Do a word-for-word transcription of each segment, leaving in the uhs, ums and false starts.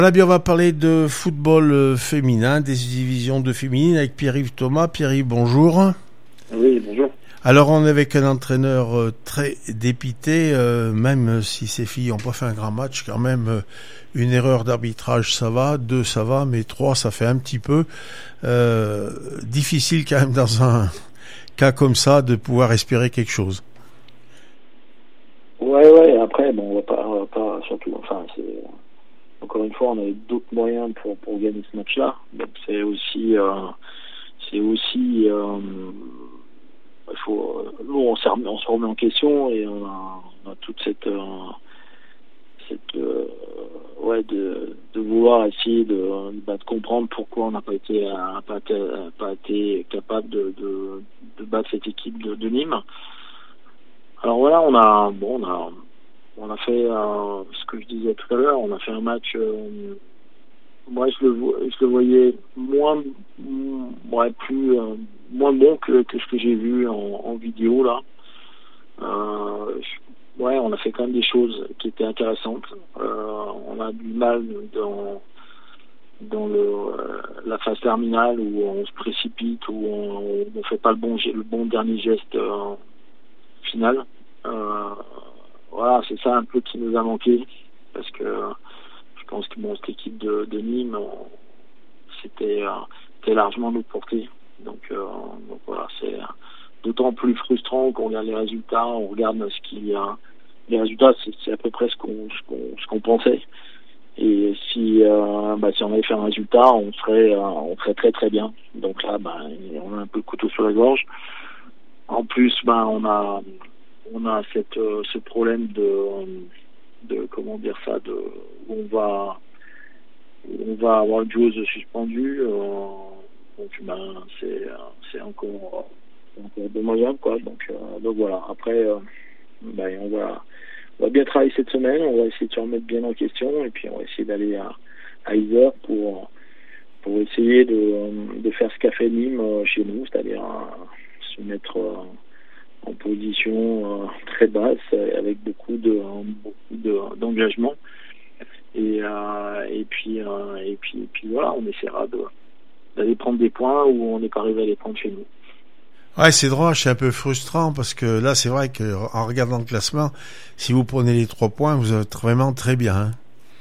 Voilà, bien, on va parler de football euh, féminin, des divisions de féminines avec Pierre-Yves Thomas. Pierre-Yves, bonjour. Oui, bonjour. Alors, on est avec un entraîneur euh, très dépité, euh, même si ces filles n'ont pas fait un grand match, quand même, euh, une erreur d'arbitrage, ça va, deux, ça va, mais trois, ça fait un petit peu. Euh, difficile quand même dans un cas comme ça de pouvoir espérer quelque chose. Ouais, ouais, après, bon, on va pas, on va pas surtout, enfin, c'est, encore une fois, on avait d'autres moyens pour, pour gagner ce match-là. Donc, c'est aussi, euh, c'est aussi, euh, il faut, nous, on, s'est remis, on se remet en question et on a, on a toute cette, euh, cette, euh, ouais, de, de vouloir essayer de, bah, de comprendre pourquoi on n'a pas été, euh, pas été, pas été capable de, de, de battre cette équipe de, de Nîmes. Alors voilà, on a, bon, on a, on a fait euh, ce que je disais tout à l'heure. On a fait un match. Euh, moi, je le, je le voyais moins, ouais, plus, euh, moins bon que, que ce que j'ai vu en, en vidéo là. Euh, je, ouais, on a fait quand même des choses qui étaient intéressantes. Euh, on a du mal dans dans le euh, la phase terminale où on se précipite, où on ne fait pas le bon le bon dernier geste euh, final. Euh, voilà, c'est ça un peu qui nous a manqué, parce que je pense que bon, cette équipe de, de Nîmes, on, c'était, euh, c'était largement notre portée. Donc, euh, donc voilà, c'est d'autant plus frustrant qu'on regarde les résultats, on regarde ce qu'il y a. Les résultats, c'est, c'est à peu près ce qu'on, ce qu'on, ce qu'on pensait. Et si, euh, bah, si on avait fait un résultat, on serait, euh, on serait très très bien. Donc là, bah, on a un peu le couteau sur la gorge. En plus, bah, on a on a cette euh, ce problème de de comment dire ça de où on va où on va avoir une joueuse suspendue, euh, donc ben c'est c'est encore encore dommageable quoi. Donc euh, donc voilà, après euh, ben, on va on va bien travailler cette semaine, on va essayer de se remettre bien en question et puis on va essayer d'aller à à Yzeure pour pour essayer de de faire ce qu'a fait Nîmes chez nous, c'est-à-dire euh, se mettre euh, en position euh, très basse, avec beaucoup de beaucoup de, d'engagement et euh, et puis euh, et puis et puis voilà, on essaiera de d'aller prendre des points où on n'est pas arrivé à les prendre chez nous. Ouais, c'est drôle, c'est un peu frustrant parce que là, c'est vrai qu'en regardant le classement, si vous prenez les trois points, vous êtes vraiment très bien. Hein.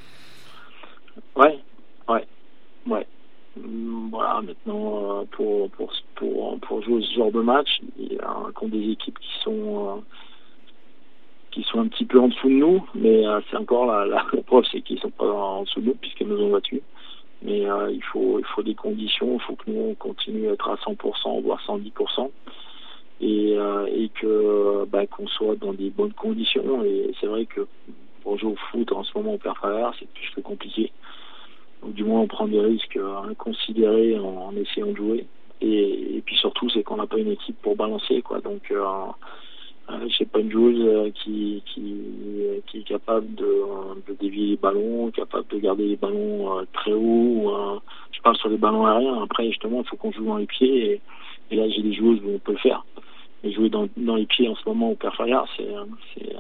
Ouais, ouais, ouais. Voilà, maintenant, euh, pour, pour, pour, pour jouer ce genre de match, il y a contre des équipes qui sont, euh, qui sont un petit peu en dessous de nous, mais euh, c'est encore la, la, la preuve, c'est qu'ils sont pas en dessous de nous puisqu'ils nous ont battus. Mais euh, il faut, il faut des conditions, il faut que nous on continue à être à cent pour cent, voire cent dix pour cent, et, euh, et que bah, qu'on soit dans des bonnes conditions. Et c'est vrai que pour jouer au foot en ce moment au Père Fayard, c'est plus que compliqué. Donc du moins on prend des risques inconsidérés en, en essayant de jouer. Et, et puis surtout c'est qu'on n'a pas une équipe pour balancer quoi. Donc euh, euh, j'ai pas une joueuse qui, qui qui est capable de, de dévier les ballons, capable de garder les ballons euh, très haut. Euh, je parle sur les ballons aériens. Après justement il faut qu'on joue dans les pieds et, et là j'ai des joueuses où on peut le faire. Mais jouer dans, dans les pieds en ce moment au Père Fayard, c'est c'est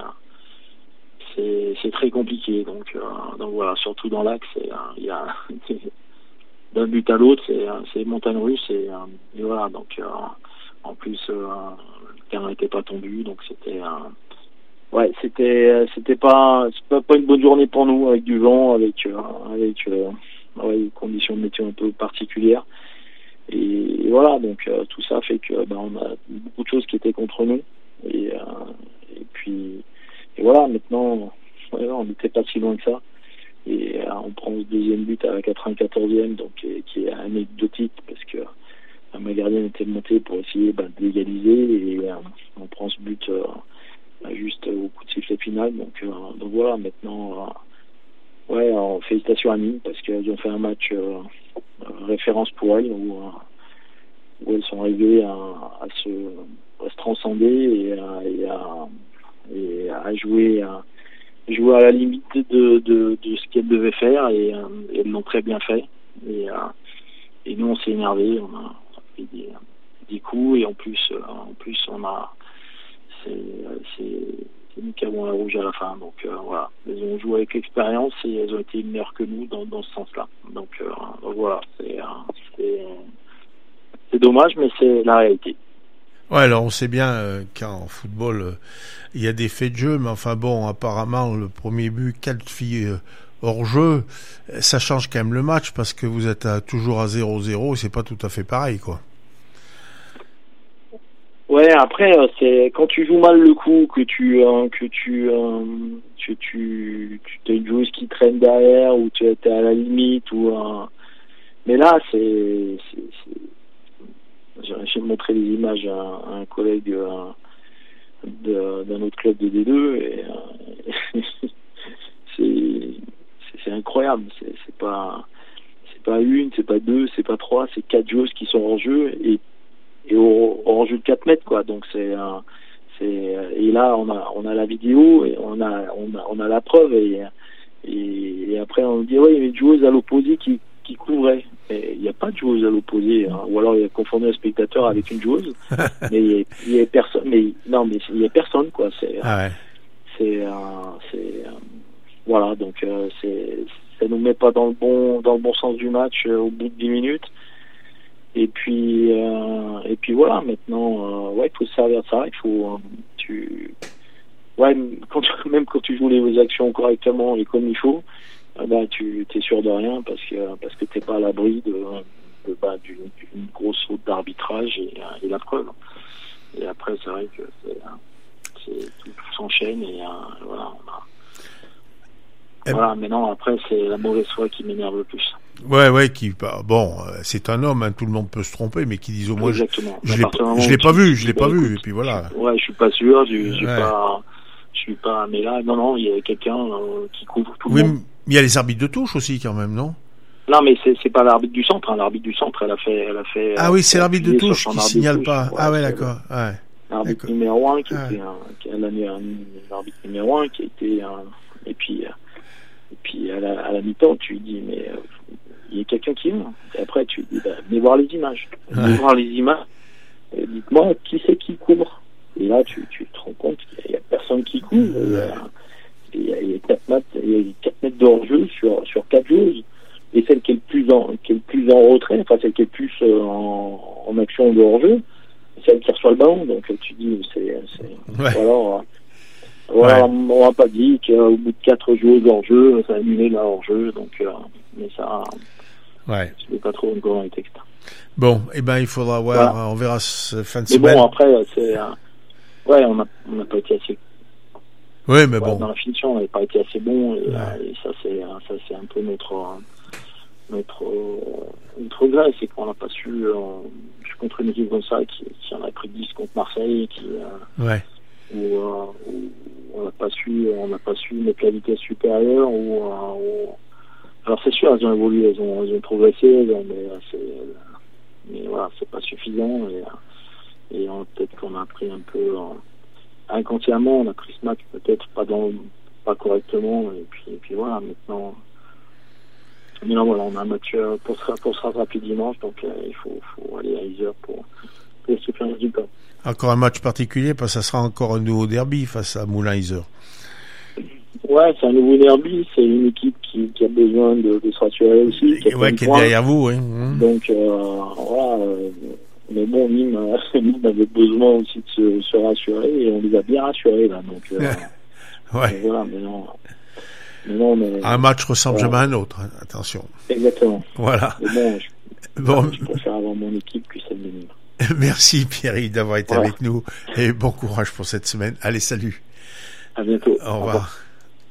c'est c'est très compliqué. Donc euh, donc voilà, surtout dans l'axe, il y a d'un but à l'autre, c'est c'est montagne russe et, et voilà. Donc euh, en plus euh, le terrain n'était pas tendu, donc c'était euh, ouais, c'était c'était pas c'était pas une bonne journée pour nous avec du vent, avec euh, avec euh, ouais, des conditions de météo un peu particulières. Et, et voilà, donc euh, tout ça fait que ben, on a beaucoup de choses qui étaient contre nous. Et, euh, et puis et voilà, maintenant ouais, on n'était pas si loin que ça. Et euh, on prend ce deuxième but à la quatre-vingt-quatorzième, donc qui, qui est anecdotique parce que euh, ma gardienne était montée pour essayer ben, d'égaliser et euh, on prend ce but euh, juste au coup de sifflet final. Donc, euh, donc voilà, maintenant, euh, ouais, euh, félicitations à Nîmes parce qu'elles ont fait un match euh, référence pour elles où, euh, où elles sont arrivées à, à, se, à se transcender et à, et à, et à jouer à jouer à la limite de, de, de ce qu'elles devaient faire et, euh, et elles l'ont très bien fait. Et, euh, et nous on s'est énervé, on a, on a fait des, des coups et en plus, euh, en plus on a c'est, c'est, c'est nous qui avons la rouge à la fin. Donc euh, voilà, elles ont joué avec l'expérience et elles ont été meilleures que nous dans, dans ce sens-là. Donc, euh, donc voilà, c'est, c'est, c'est dommage, mais c'est la réalité. Ouais, alors on sait bien euh, qu'en football, euh, il y a des faits de jeu, mais enfin bon, apparemment, le premier but, quatre filles euh, hors jeu, ça change quand même le match, parce que vous êtes à, toujours à zéro zéro, et c'est pas tout à fait pareil, quoi. Ouais, après, euh, c'est quand tu joues mal le coup, que tu euh, que tu euh, que tu tu as une joueuse qui traîne derrière, ou tu es à la limite, ou euh, mais là, c'est, c'est, c'est... j'ai montré des images à, à un collègue euh, de, d'un autre club de D deux, et euh, c'est, c'est c'est incroyable. C'est, c'est pas c'est pas une, c'est pas deux, c'est pas trois, c'est quatre joueuses qui sont en jeu, et et au, au jeu de quatre mètres, quoi. Donc c'est euh, c'est et là on a on a la vidéo, et on a on a on a la preuve, et et, et après on dit ouais, il y a une joueuse à l'opposé qui qui couvrait. Il n'y a pas de joueuse à l'opposé, hein. Ou alors il a confondu un spectateur avec une joueuse. Mais il y a personne. Mais non, mais il y a personne, quoi. C'est ah ouais. c'est euh, c'est euh, voilà. Donc euh, c'est ça nous met pas dans le bon dans le bon sens du match euh, au bout de dix minutes. Et puis euh, et puis voilà. Maintenant, euh, ouais, il faut se servir de ça. Il faut euh, tu ouais quand tu, même quand tu joues les actions correctement et comme il faut. Bah, tu t'es sûr de rien, parce que parce que t'es pas à l'abri de, de bah, d'une, d'une grosse saute d'arbitrage, et, et la preuve. Et après, c'est vrai que c'est, c'est tout, tout s'enchaîne, et euh, voilà. On a... Et Voilà. Mais non, après, c'est la mauvaise foi qui m'énerve le plus. Ouais, ouais, qui bah, bon, c'est un homme, hein, tout le monde peut se tromper, mais qui disent au moins, Exactement. je, je l'ai, je l'ai pas vu, je l'ai pas vu, écoute, et puis voilà. Ouais, je suis pas sûr, je, je suis ouais. pas, je suis pas, mais là, non, non, il y a quelqu'un euh, qui couvre tout oui, le monde. Il y a les arbitres de touche aussi, quand même, non? Non, mais c'est, c'est pas l'arbitre du centre, hein. L'arbitre du centre, elle a fait, elle a fait. Ah oui, c'est l'arbitre de touche qui signale touche. pas. Ouais, ah ouais, d'accord. Ouais. L'arbitre d'accord. numéro un, qui ah. était un, qui a l'année, un, l'arbitre numéro un, qui a été un, et puis, et puis à la, à la mi-temps, tu lui dis, mais, euh, il y a quelqu'un qui vient. Et après, tu lui dis, bah, venez voir les images. Venez ouais. voir les images. Et dites-moi, qui c'est qui couvre? Et là, tu, tu te rends compte qu'il y a personne qui couvre. Ouais. Il y a, il y a quatre mètres, il y a quatre mètres de hors-jeu sur, sur quatre joueuses. Et celle qui est le plus en, qui est le plus en retrait, enfin, celle qui est le plus euh, en, en action de hors-jeu, c'est celle qui reçoit le ballon. Donc, tu dis, c'est, c'est, ouais. alors, voilà, ouais. on n'a pas dit qu'au bout de quatre joueuses hors-jeu, ça a annulé la hors-jeu. Donc, euh, mais ça, ouais. je ne vais pas trop encore dans les textes. Bon, eh ben, il faudra voir, voilà. On verra ce fin de mais semaine. Mais bon, après, c'est, euh, ouais, on n'a on n'a pas été assez. Oui, mais ouais, bon. Dans la finition, on n'avait pas été assez bon, et, ouais. euh, et ça, c'est, ça, c'est un peu notre, notre, notre regret, c'est qu'on n'a pas su, euh, je suis contre une équipe comme ça, qui, qui en a pris dix contre Marseille, qui, euh, ouais. où, euh, où on n'a pas su, on n'a pas su mettre la vitesse supérieure, où, euh, où... alors c'est sûr, elles ont évolué, elles ont, elles ont progressé, elles ont, mais c'est, mais voilà, c'est pas suffisant, et, et on, peut-être qu'on a pris un peu, euh, inconsciemment, on a pris ce match peut-être pas dans, pas correctement, et puis, et puis voilà, maintenant, mais non, voilà, on a un match pour se, pour se rattraper dimanche, donc euh, il faut, faut aller à Yzeure pour, pour se faire un résultat. Encore un match particulier, parce que ça sera encore un nouveau derby face à Moulins-Yzeure. Ouais, c'est un nouveau derby, c'est une équipe qui, qui a besoin de, de se rassurer aussi. Qui, ouais, qui est derrière vous, oui. Mmh. Donc, euh, voilà, euh, mais bon, Nîmes, Nîmes avait besoin aussi de se, se rassurer, et on les a bien rassurés, là, donc, euh, ouais. donc voilà, mais non, mais non, mais, un match ressemble voilà. jamais à un autre, attention. Exactement. Voilà. Mais bon, je, bon. je préfère avoir mon équipe que celle de Nîmes. Merci Pierre-Yves d'avoir été voilà. avec nous, et bon courage pour cette semaine. Allez, salut. À bientôt. Au revoir. Au revoir.